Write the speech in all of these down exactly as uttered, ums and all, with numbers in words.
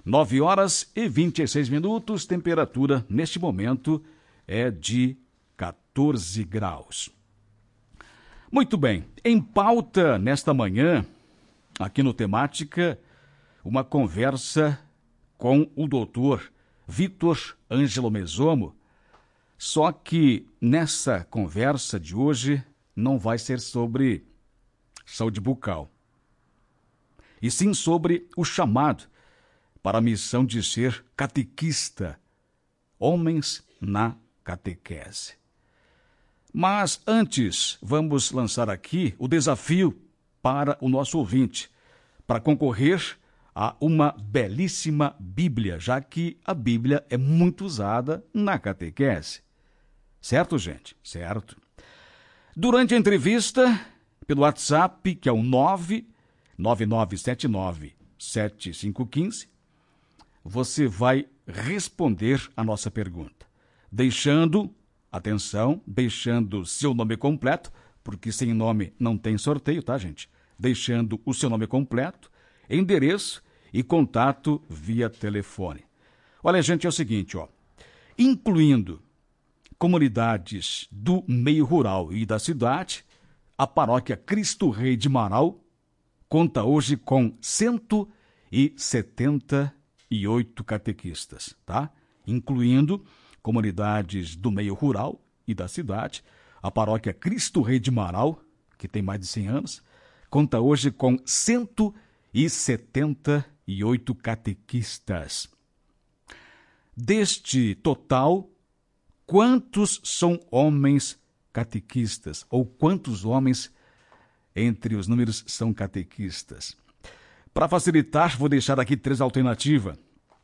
nove horas e vinte e seis minutos, temperatura neste momento é de quatorze graus. Muito bem, em pauta nesta manhã, aqui no Temática, uma conversa com o doutor Vitor Ângelo Mesomo, só que nessa conversa de hoje não vai ser sobre saúde bucal, e sim sobre o chamado para a missão de ser catequista, homens na catequese. Mas antes, vamos lançar aqui o desafio para o nosso ouvinte, para concorrer a uma belíssima Bíblia, já que a Bíblia é muito usada na catequese. Certo, gente? Certo. Durante a entrevista, pelo WhatsApp, que é o nove nove nove sete nove sete cinco um cinco, você vai responder a nossa pergunta, deixando, atenção, deixando seu nome completo, porque sem nome não tem sorteio, tá, gente? Deixando o seu nome completo, endereço e contato via telefone. Olha, gente, é o seguinte, ó, incluindo comunidades do meio rural e da cidade, a paróquia Cristo Rei de Marau conta hoje com cento e setenta e oito catequistas, tá? Incluindo comunidades do meio rural e da cidade, a paróquia Cristo Rei de Marau, que tem mais de cem anos, conta hoje com cento e setenta e oito catequistas. Deste total, quantos são homens catequistas? Ou quantos homens entre os números são catequistas? Para facilitar, vou deixar aqui três alternativas.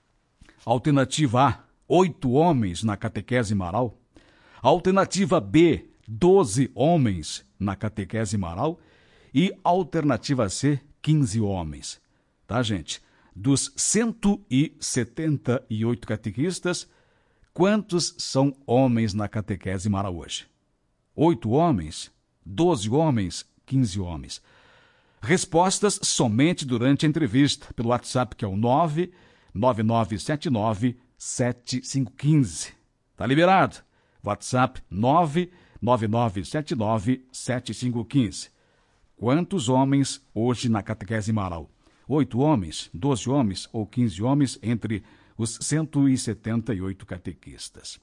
Alternativa A, oito homens na catequese Marau. Alternativa B, doze homens na catequese Marau. E alternativa C, quinze homens. Tá, gente? Dos cento e setenta e oito catequistas, quantos são homens na catequese Marau hoje? Oito homens? Doze homens? Quinze homens? Respostas somente durante a entrevista, pelo WhatsApp, que é o nove nove nove sete nove sete cinco um cinco. Tá liberado? WhatsApp nove nove nove sete nove sete cinco um cinco. Quantos homens hoje na catequese Marau? Oito homens, doze homens ou quinze homens entre os cento e setenta e oito catequistas.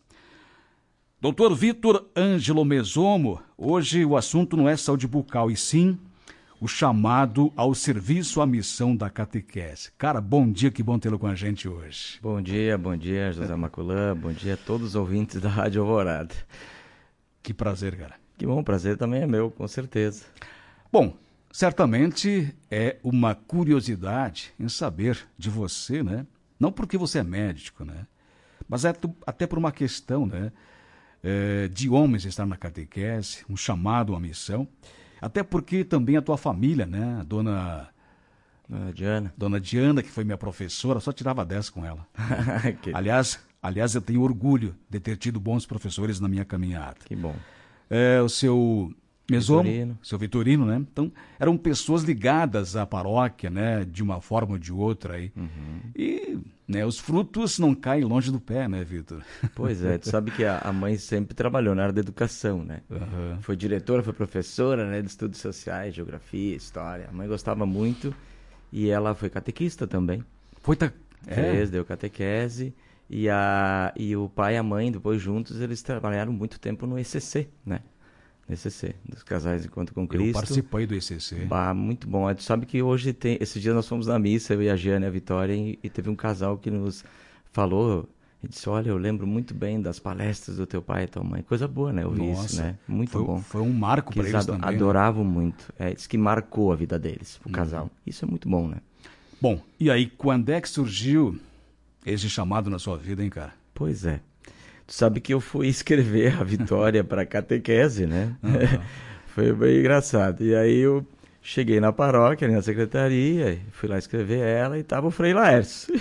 doutor Vitor Ângelo Mesomo, hoje o assunto não é saúde bucal, e sim o chamado ao serviço à missão da catequese. Cara, bom dia, que bom tê-lo com a gente hoje. Bom dia, bom dia, José Maculã, bom dia a todos os ouvintes da Rádio Alvorada. Que prazer, cara. Que bom, prazer também é meu, com certeza. Bom, certamente é uma curiosidade em saber de você, né? Não porque você é médico, né? Mas é até por uma questão, né? É, de homens estar na catequese, um chamado à missão. Até porque também a tua família, né? A dona... Dona Diana. Dona Diana, que foi minha professora, só tirava dez com ela. que... Aliás, aliás, eu tenho orgulho de ter tido bons professores na minha caminhada. Que bom. É, o seu... Mesomo, Vitorino. seu Vitorino, né? Então, eram pessoas ligadas à paróquia, né? De uma forma ou de outra aí. Uhum. E, né, os frutos não caem longe do pé, né, Vitor? Pois é, tu sabe que a, a mãe sempre trabalhou na área da educação, né? Uhum. Foi diretora, foi professora, né? De estudos sociais, geografia, história. A mãe gostava muito e ela foi catequista também. Foi ta... Fez, é. deu catequese. E, a, e o pai e a mãe, depois juntos, eles trabalharam muito tempo no E C C, né? E C C, dos Casais Encontro com Cristo. Eu participei do E C C. Bah, muito bom. Tu sabe que hoje tem... Esse dia nós fomos na missa, eu e a Giane e a Vitória, e, e teve um casal que nos falou, e disse, olha, eu lembro muito bem das palestras do teu pai e tua mãe. Coisa boa, né? Ouvir Nossa, isso, né? Muito foi, bom. Foi um marco para eles eles também. adoravam, né? Muito. É, diz que marcou a vida deles, o Uhum. casal. Isso é muito bom, né? Bom, e aí, quando é que surgiu esse chamado na sua vida, hein, cara? Pois é. Tu sabe que eu fui escrever a Vitória para catequese, né? Uhum. Foi bem engraçado. E aí eu cheguei na paróquia, ali na secretaria, fui lá escrever ela e estava o Frei Laércio.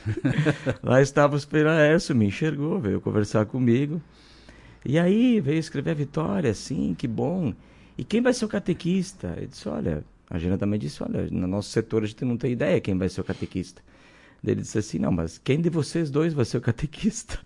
Lá estava o Frei Laércio, me enxergou, veio conversar comigo. E aí veio escrever a Vitória, sim, que bom. E quem vai ser o catequista? Eu disse, olha, a Gina também disse, olha, no nosso setor a gente não tem ideia quem vai ser o catequista. Ele disse assim, não, mas quem de vocês dois vai ser o catequista?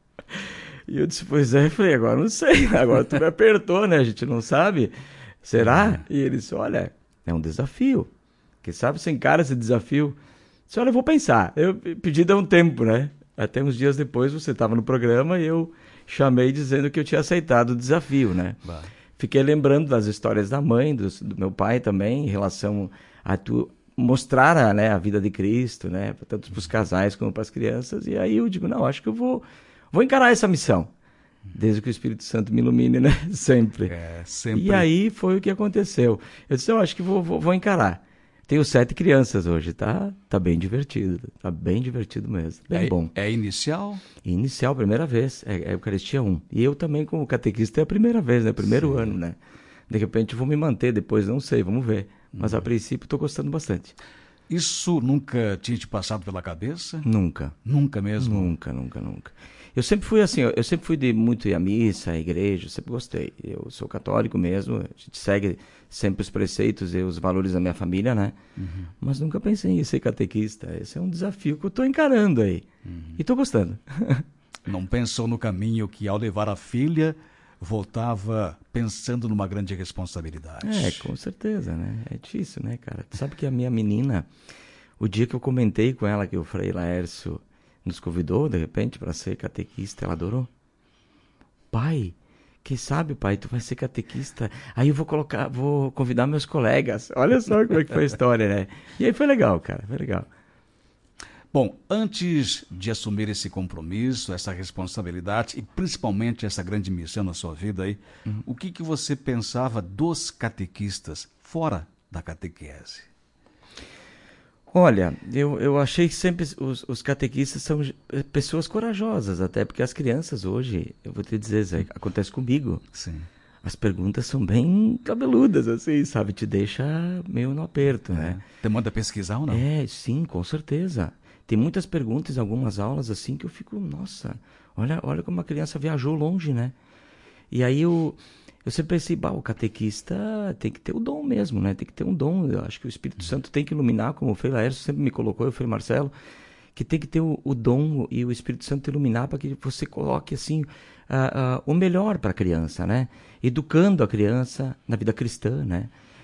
E eu disse, pois é, eu falei, agora não sei, agora tu me apertou, né, a gente não sabe, será? E ele disse, olha, é um desafio, quem sabe você encara esse desafio? Eu disse, olha, eu vou pensar, eu pedi dar um tempo, né, até uns dias depois você estava no programa e eu chamei dizendo que eu tinha aceitado o desafio, né. Bah. Fiquei lembrando das histórias da mãe, do, do meu pai também, em relação a tu mostrar a, né, a vida de Cristo, né, tanto para os casais como para as crianças, e aí eu digo, não, acho que eu vou... Vou encarar essa missão, desde que o Espírito Santo me ilumine, né? Sempre. É, sempre. E aí foi o que aconteceu. Eu disse, eu acho que vou, vou, vou encarar. Tenho sete crianças hoje, tá? Tá bem divertido, tá bem divertido mesmo, bem é, bom. É inicial? Inicial, primeira vez, é, é Eucaristia um. E eu também como catequista é a primeira vez, né? Primeiro Sim. ano, né? De repente vou me manter depois, não sei, vamos ver. Mas hum. a princípio estou gostando bastante. Isso nunca tinha te passado pela cabeça? Nunca. Nunca mesmo? Nunca, nunca, nunca. Eu sempre fui assim, eu sempre fui de muito ir à missa, à igreja, eu sempre gostei. Eu sou católico mesmo, a gente segue sempre os preceitos e os valores da minha família, né? Uhum. Mas nunca pensei em ser catequista. Esse é um desafio que eu estou encarando aí. Uhum. E estou gostando. Não pensou no caminho que ao levar a filha, voltava pensando numa grande responsabilidade? É, com certeza, né? É difícil, né, cara? Tu sabe que a minha menina, o dia que eu comentei com ela que o Frei Laércio nos convidou, de repente, para ser catequista, ela adorou. Pai, quem sabe, pai, tu vai ser catequista, aí eu vou colocar, vou convidar meus colegas. Olha só como é que foi a história, né? E aí foi legal, cara, foi legal. Bom, antes de assumir esse compromisso, essa responsabilidade e principalmente essa grande missão na sua vida aí, uhum. o que, que você pensava dos catequistas fora da catequese? Olha, eu, eu achei que sempre os, os catequistas são pessoas corajosas, até porque as crianças hoje, eu vou te dizer, Zé, acontece comigo. Sim. As perguntas são bem cabeludas, assim, sabe? Te deixa meio no aperto, é. né? Te manda pesquisar ou não? É, sim, com certeza. Tem muitas perguntas em algumas aulas, assim, que eu fico, nossa, olha, olha como a criança viajou longe, né? E aí eu... Eu sempre pensei, bah, o catequista tem que ter o dom mesmo, né? Tem que ter um dom. Eu acho que o Espírito Santo tem que iluminar, como o Frei Laércio sempre me colocou, o Frei Marcelo, que tem que ter o, o dom e o Espírito Santo iluminar para que você coloque, assim, uh, uh, o melhor para a criança, né? Educando a criança na vida cristã, né?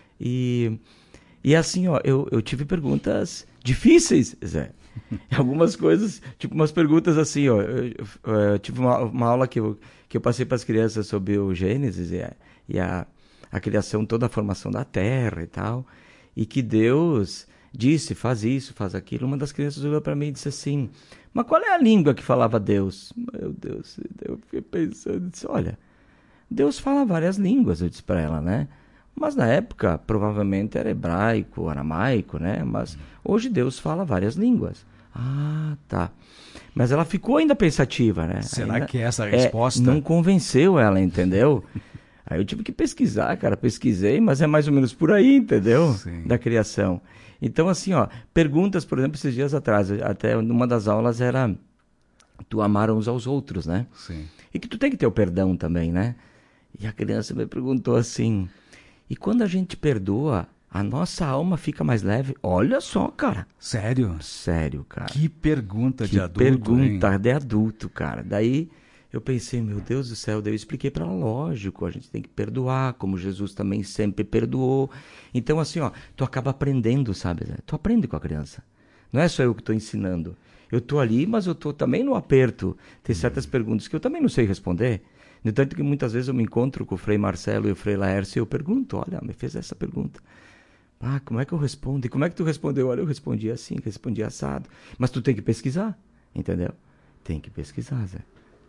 E, e assim, ó, eu, eu tive perguntas difíceis, Zé. Algumas coisas, tipo umas perguntas assim, ó. Eu, eu, eu tive uma, uma aula que eu, que eu passei para as crianças sobre o Gênesis e, a, e a, a criação, toda a formação da terra e tal. E que Deus disse, faz isso, faz aquilo. Uma das crianças olhou para mim e disse assim, mas qual é a língua que falava Deus? Meu Deus, eu fiquei pensando, disse, olha, Deus fala várias línguas, eu disse para ela, né? Mas na época, provavelmente era hebraico, aramaico, né? Mas hoje Deus fala várias línguas. Ah, tá. Mas ela ficou ainda pensativa, né? Será ainda, que é essa a resposta? É, não convenceu ela, entendeu? Aí eu tive que pesquisar, cara. Pesquisei, mas é mais ou menos por aí, entendeu? Sim. Da criação. Então, assim, ó, perguntas, por exemplo, esses dias atrás, até numa das aulas era tu amar uns aos outros, né? Sim. E que tu tem que ter o perdão também, né? E a criança me perguntou assim... E quando a gente perdoa, a nossa alma fica mais leve. Olha só, cara. Sério? Sério, cara. Que pergunta que de adulto, pergunta hein? de adulto, cara. Daí eu pensei, meu Deus do céu, daí eu expliquei para ela, lógico, a gente tem que perdoar, como Jesus também sempre perdoou. Então, assim, ó, tu acaba aprendendo, sabe? Tu aprende com a criança. Não é só eu que estou ensinando. Eu estou ali, mas eu estou também no aperto. Tem certas hum. perguntas que eu também não sei responder. No tanto que muitas vezes eu me encontro com o Frei Marcelo e o Frei Laércio e eu pergunto, olha, me fez essa pergunta. Ah, como é que eu respondo? E como é que tu respondeu? Olha, eu respondi assim, respondi assado. Mas tu tem que pesquisar, entendeu? Tem que pesquisar, Zé.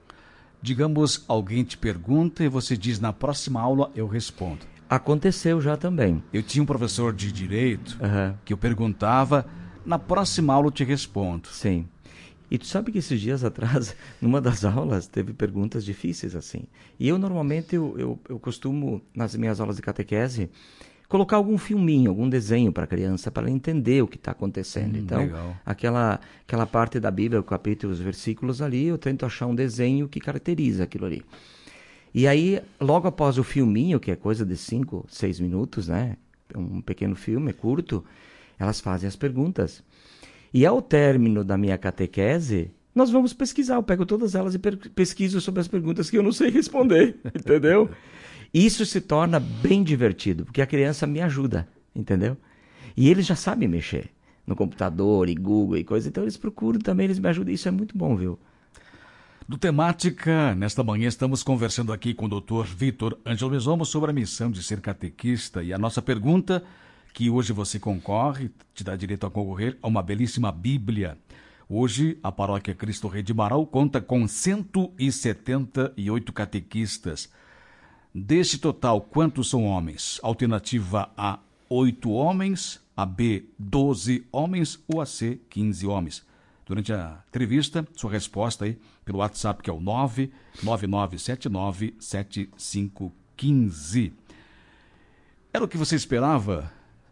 Digamos, alguém te pergunta e você diz, na próxima aula eu respondo. Aconteceu já também. Eu tinha um professor de direito uhum. que eu perguntava, na próxima aula eu te respondo. Sim. E tu sabe que esses dias atrás, numa das aulas, teve perguntas difíceis assim. E eu, normalmente, eu, eu, eu costumo, nas minhas aulas de catequese, colocar algum filminho, algum desenho para a criança, para ela entender o que está acontecendo. Hum, então, legal. Aquela, aquela parte da Bíblia, o capítulo, os versículos ali, eu tento achar um desenho que caracteriza aquilo ali. E aí, logo após o filminho, que é coisa de cinco, seis minutos, né? Um pequeno filme, é curto, elas fazem as perguntas. E ao término da minha catequese, nós vamos pesquisar. Eu pego todas elas e pesquiso sobre as perguntas que eu não sei responder, entendeu? Isso se torna bem divertido, porque a criança me ajuda, entendeu? E eles já sabem mexer no computador e Google e coisa, então eles procuram também, eles me ajudam. Isso é muito bom, viu? Do Temática, nesta manhã estamos conversando aqui com o doutor Vitor Ângelo Mesomo sobre a missão de ser catequista. E a nossa pergunta, que hoje você concorre, te dá direito a concorrer a uma belíssima Bíblia. Hoje, a Paróquia Cristo Rei de Marau conta com cento e setenta e oito catequistas. Deste total, quantos são homens? Alternativa A, oito homens, a B, doze homens ou a C, quinze homens. Durante a entrevista, sua resposta aí pelo WhatsApp, que é o nove nove nove sete nove sete cinco um cinco. Era o que você esperava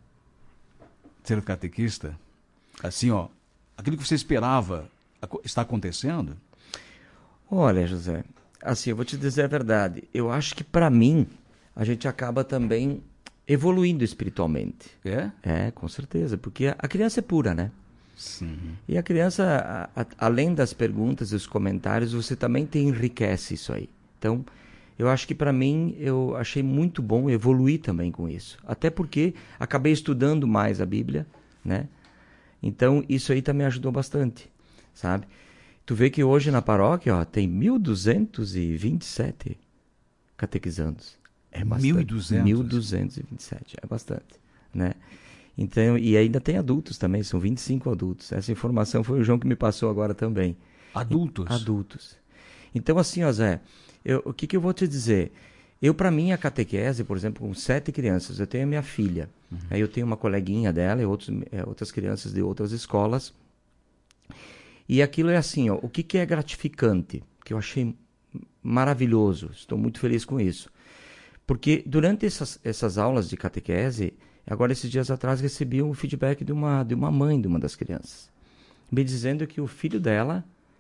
ser catequista? Assim, ó, aquilo que você esperava está acontecendo? Olha, José, assim, eu vou te dizer a verdade. Eu acho que, para mim, a gente acaba também evoluindo espiritualmente. É? É, com certeza, porque a criança é pura, né? Sim. E a criança, a, a, além das perguntas e os comentários, você também te enriquece isso aí. Então, eu acho que para mim, eu achei muito bom evoluir também com isso. Até porque acabei estudando mais a Bíblia, né? Então, isso aí também ajudou bastante, sabe? Tu vê que hoje na paróquia, ó, tem mil duzentos e vinte e sete catequizandos. É bastante. mil e duzentos? mil duzentos e vinte e sete, é bastante, né? Então, e ainda tem adultos também, são vinte e cinco adultos. Essa informação foi o João que me passou agora também. Adultos? Adultos. Então, assim, ó, Zé, eu, o que, que eu vou te dizer? Eu, para mim, a catequese, por exemplo, com sete crianças, eu tenho a minha filha, uhum. Aí eu tenho uma coleguinha dela e outros, é, outras crianças de outras escolas. E aquilo é assim, ó, o que, que é gratificante, que eu achei maravilhoso, estou muito feliz com isso. Porque durante essas, essas aulas de catequese, agora, esses dias atrás, recebi um feedback de uma, de uma mãe de uma das crianças, me dizendo que o filho dela,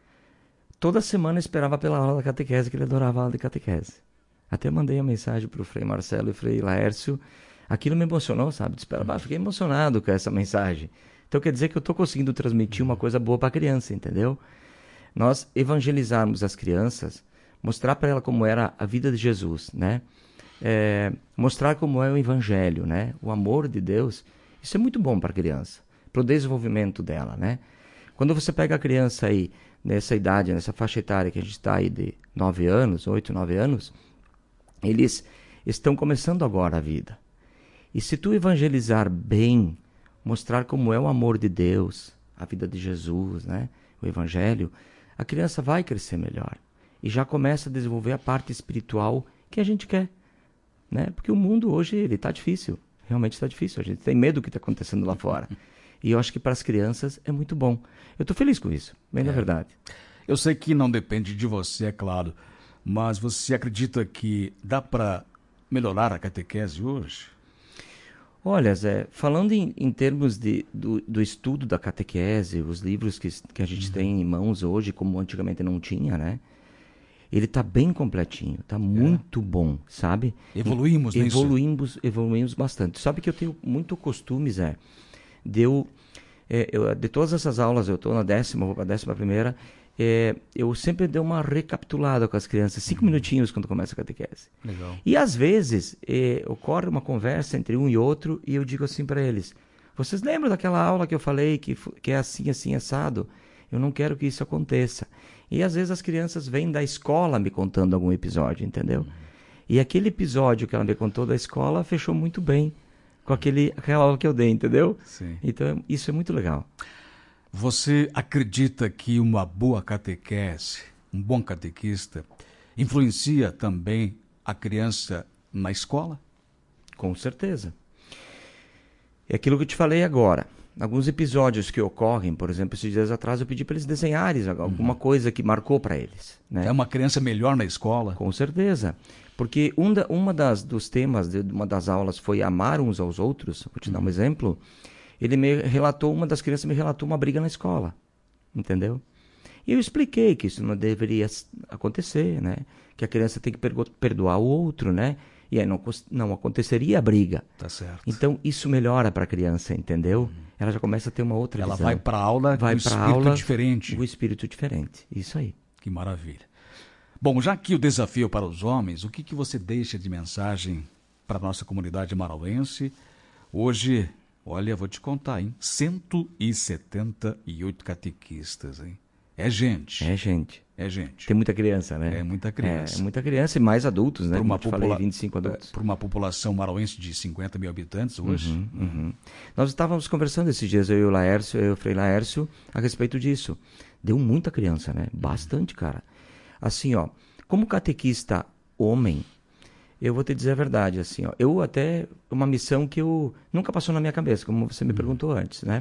toda semana esperava pela aula da catequese, que ele adorava a aula de catequese. Até mandei a mensagem para o Frei Marcelo e o Frei Laércio. Aquilo me emocionou, sabe? Esperava, fiquei emocionado com essa mensagem. Então, quer dizer que eu estou conseguindo transmitir uma coisa boa para a criança, entendeu? Nós evangelizarmos as crianças, mostrar para ela como era a vida de Jesus, né? É, mostrar como é o evangelho, né? O amor de Deus, isso é muito bom para a criança, para o desenvolvimento dela, né? Quando você pega a criança aí, nessa idade, nessa faixa etária que a gente está aí de nove anos, oito, nove anos, eles estão começando agora a vida. E se tu evangelizar bem, mostrar como é o amor de Deus, a vida de Jesus, né? O evangelho, a criança vai crescer melhor e já começa a desenvolver a parte espiritual que a gente quer. Né? Porque o mundo hoje ele está difícil, realmente está difícil, a gente tem medo do que está acontecendo lá fora. E eu acho que para as crianças é muito bom. Eu estou feliz com isso, bem é. na verdade. Eu sei que não depende de você, é claro, mas você acredita que dá para melhorar a catequese hoje? Olha, Zé, falando em, em termos de, do, do estudo da catequese, os livros que, que a gente uhum. tem em mãos hoje, como antigamente não tinha, né? Ele está bem completinho, está muito é. bom, sabe? Evoluímos nisso. Evoluímos, evoluímos bastante. Sabe que eu tenho muito costume, Zé, de eu, é, eu de todas essas aulas, eu estou na décima, vou para a décima primeira, é, eu sempre dou uma recapitulada com as crianças, cinco uhum. minutinhos quando começa a catequese. Legal. E às vezes é, ocorre uma conversa entre um e outro e eu digo assim para eles, vocês lembram daquela aula que eu falei que, que é assim, assim, assado? Eu não quero que isso aconteça. E às vezes as crianças vêm da escola me contando algum episódio, entendeu? Uhum. E aquele episódio que ela me contou da escola fechou muito bem com aquele, aquela aula que eu dei, entendeu? Sim. Então isso é muito legal. Você acredita que uma boa catequese, um bom catequista, influencia também a criança na escola? Com certeza. É aquilo que eu te falei agora. Alguns episódios que ocorrem, por exemplo, esses dias atrás eu pedi para eles desenharem alguma uhum. coisa que marcou para eles. Né? É uma criança melhor na escola? Com certeza. Porque um da, uma das, dos temas de uma das aulas foi amar uns aos outros. Vou te uhum. dar um exemplo. Ele me relatou, uma das crianças me relatou uma briga na escola. Entendeu? E eu expliquei que isso não deveria acontecer, né? Que a criança tem que perdoar o outro, né? E aí não, não aconteceria a briga. Tá certo. Então, isso melhora para a criança, entendeu? Uhum. Ela já começa a ter uma outra Ela visão. vai para a aula vai com o pra espírito aula, diferente. O espírito diferente, isso aí. Que maravilha. Bom, já que o desafio para os homens, o que, que você deixa de mensagem para a nossa comunidade marauense? Hoje, olha, vou te contar, hein? cento e setenta e oito catequistas, hein? É gente. É gente. É gente. Tem muita criança, né? É muita criança. É, muita criança e mais adultos, né? Por uma, Como eu te popula... falei, vinte e cinco adultos. Por uma população marauense de cinquenta mil habitantes hoje. Uhum, uhum. Nós estávamos conversando esses dias, eu e o Laércio, eu e o Frei Laércio, a respeito disso. Deu muita criança, né? Bastante, cara. Assim, ó, como catequista homem, eu vou te dizer a verdade, assim, ó. Eu até, uma missão que eu nunca passou na minha cabeça, como você me uhum. perguntou antes, né?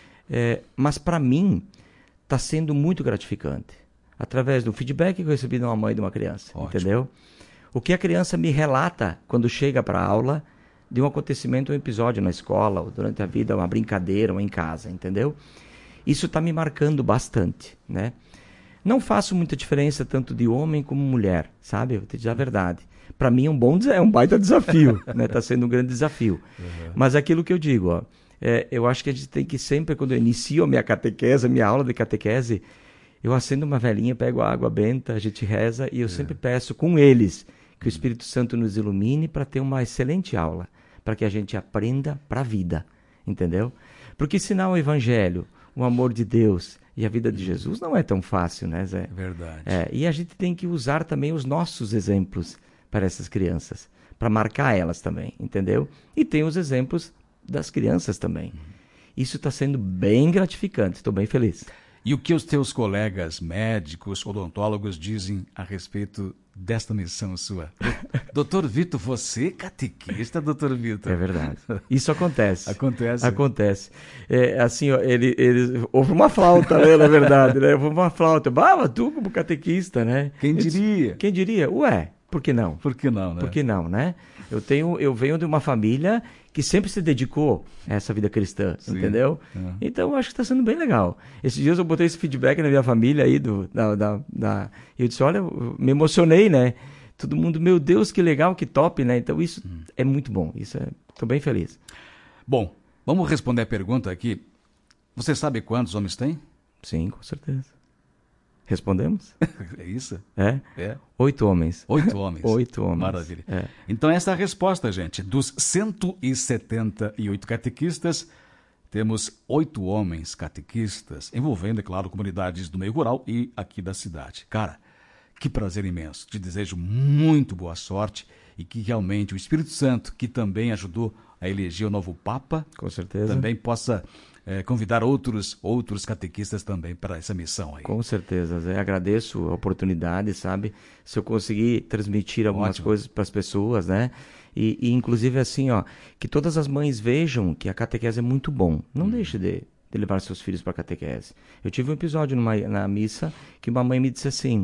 É, mas para mim, está sendo muito gratificante. Através do feedback que eu recebi de uma mãe e de uma criança, ótimo. Entendeu? O que a criança me relata quando chega para a aula de um acontecimento, um episódio na escola, ou durante a vida, uma brincadeira, ou em casa, entendeu? Isso está me marcando bastante, né? Não faço muita diferença tanto de homem como mulher, sabe? Eu vou te dizer a verdade. Para mim é um bom, é um baita desafio, né? Está sendo um grande desafio. Uhum. Mas aquilo que eu digo, ó, é, eu acho que a gente tem que sempre, quando eu inicio a minha catequese, a minha aula de catequese, eu acendo uma velinha, pego a água benta, a gente reza e eu é. sempre peço com eles que o Espírito Santo nos ilumine para ter uma excelente aula, para que a gente aprenda para a vida, entendeu? Porque senão o Evangelho, o amor de Deus e a vida de Jesus não é tão fácil, né, Zé? Verdade. É, e a gente tem que usar também os nossos exemplos para essas crianças, para marcar elas também, entendeu? E tem os exemplos das crianças também. Isso está sendo bem gratificante, estou bem feliz. E o que os teus colegas médicos, odontólogos dizem a respeito desta missão sua? Doutor Vitor, você é catequista, doutor Vitor? É verdade. Isso acontece. Acontece? Acontece. É, assim, ó, ele, ele, houve uma flauta, né, na verdade, né? Houve uma flauta. Bah, tu como catequista, né? Quem diria? Quem diria? Ué, por que não? Por que não, né? Por que não, né? Eu, tenho, eu venho de uma família que sempre se dedicou a essa vida cristã, sim, entendeu? É. Então, eu acho que está sendo bem legal. Esses dias eu botei esse feedback na minha família aí, do, da, da, da... eu disse, olha, eu me emocionei, né? Todo mundo, meu Deus, que legal, que top, né? Então, isso hum. é muito bom. Isso é... Estou bem feliz. Bom, vamos responder a pergunta aqui. Você sabe quantos homens tem? Sim, com certeza. Respondemos? É isso? É? É. Oito homens. Oito homens. Oito homens. Maravilha. É. Então, essa é a resposta, gente. Dos cento e setenta e oito catequistas, temos oito homens catequistas, envolvendo, é claro, comunidades do meio rural e aqui da cidade. Cara, que prazer imenso. Te desejo muito boa sorte e que realmente o Espírito Santo, que também ajudou a eleger o novo Papa, com certeza, também possa é, convidar outros, outros catequistas também para essa missão aí. Com certeza, Zé. Agradeço a oportunidade, sabe? Se eu conseguir transmitir algumas Ótimo. coisas para as pessoas, né? E, e inclusive assim, ó, que todas as mães vejam que a catequese é muito bom. Não hum. deixe de, de levar seus filhos para a catequese. Eu tive um episódio numa, na missa que uma mãe me disse assim,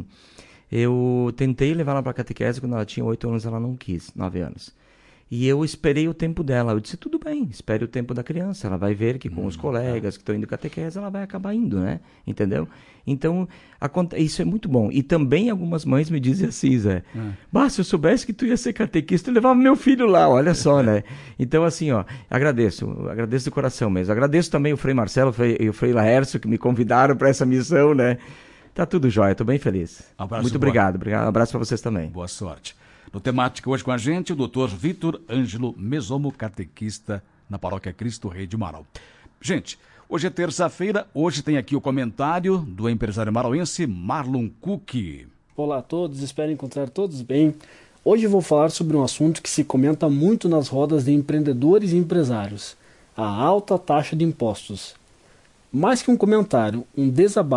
eu tentei levar ela para a catequese quando ela tinha oito anos, ela não quis, nove anos. E eu esperei o tempo dela. Eu disse, tudo bem, espere o tempo da criança. Ela vai ver que com hum, os colegas tá. que estão indo catequese, ela vai acabar indo, né? Entendeu? Então, isso é muito bom. E também algumas mães me dizem assim, Zé, hum. bah, se eu soubesse que tu ia ser catequista, eu levava meu filho lá, olha só, né? Então, assim, ó, agradeço, agradeço de coração mesmo. Agradeço também o Frei Marcelo e o Frei Laércio, que me convidaram para essa missão, né? Tá tudo jóia, tô bem feliz. Abraço, muito obrigado, obrigado. Um abraço para vocês também. Boa sorte. No Temática hoje com a gente, o doutor Vitor Ângelo Mesomo, catequista na Paróquia Cristo Rei de Marau. Gente, hoje é terça-feira, hoje tem aqui o comentário do empresário marauense Marlon Cook. Olá a todos, espero encontrar todos bem. Hoje eu vou falar sobre um assunto que se comenta muito nas rodas de empreendedores e empresários, a alta taxa de impostos. Mais que um comentário, um desabafo